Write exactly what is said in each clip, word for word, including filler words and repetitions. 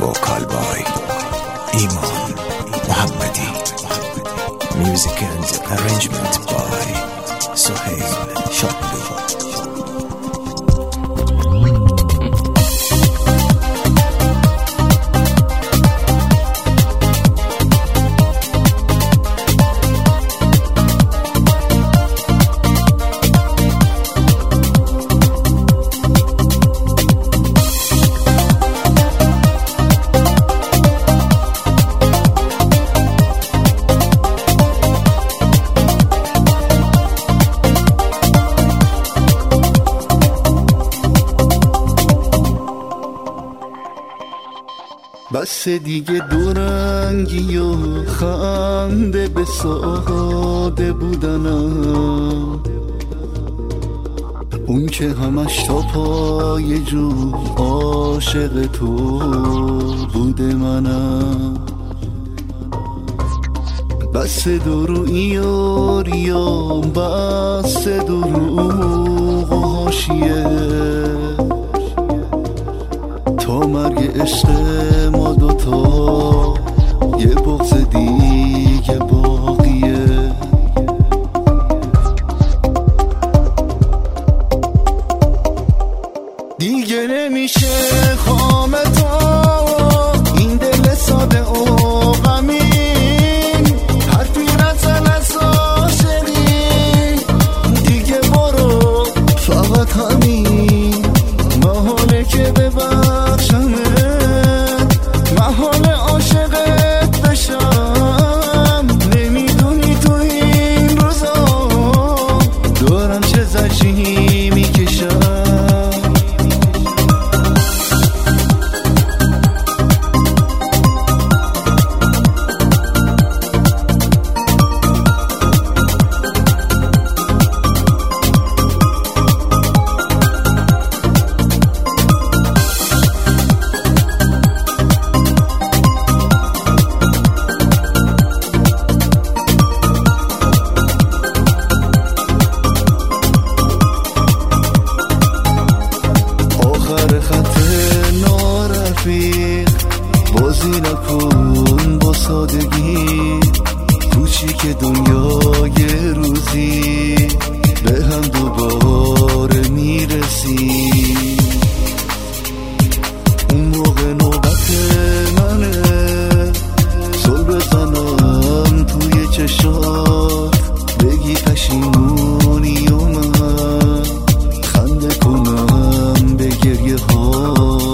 vocal by Iman Mohammadi. Music and arrangement by Suhail Shakli. بس دیگه دورنگی و خنده به ساده بودنم، اون که همش تا پای جو عاشق تو بوده منم. بس درویی و ریام، بس دروغ و حاشیه، تا مرگ عشق ما دوتا یه بغض دیگه باقیه. دیگه نمیشه خام تو این دل ساده و غمین، حرفی نزن از عاشقی، دیگه برو فقط همین. محاله که ببخشمه، محاله عاشقت بشم، نمیدونی تو این روزا دارم چه زجری میکشم. بازی نکن با سادگی، کوچیک دنیا یه روزی به هم دوباره میرسی. اون موقع نوبت منه سل بزنم توی چشات، بگی پشیمونی و من خنده کنم به گریه ها.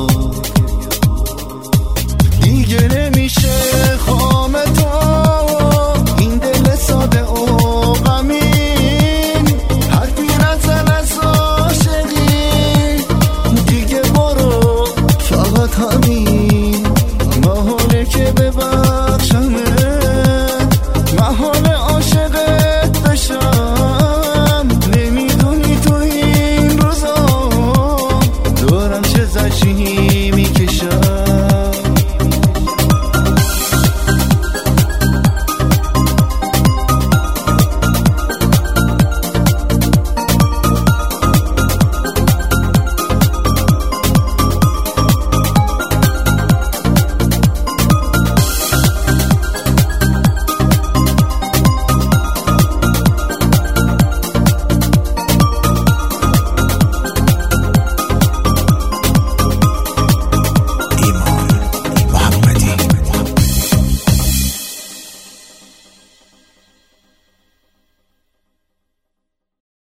دیگه نمیشه خام تو این دل ساده و غمین، حرفی نزن از عاشقی، دیگه برو فقط همین. محاله که ببخشمه، محاله عاشقت بشم، نمیدونی تو این روزا دارم چه زجری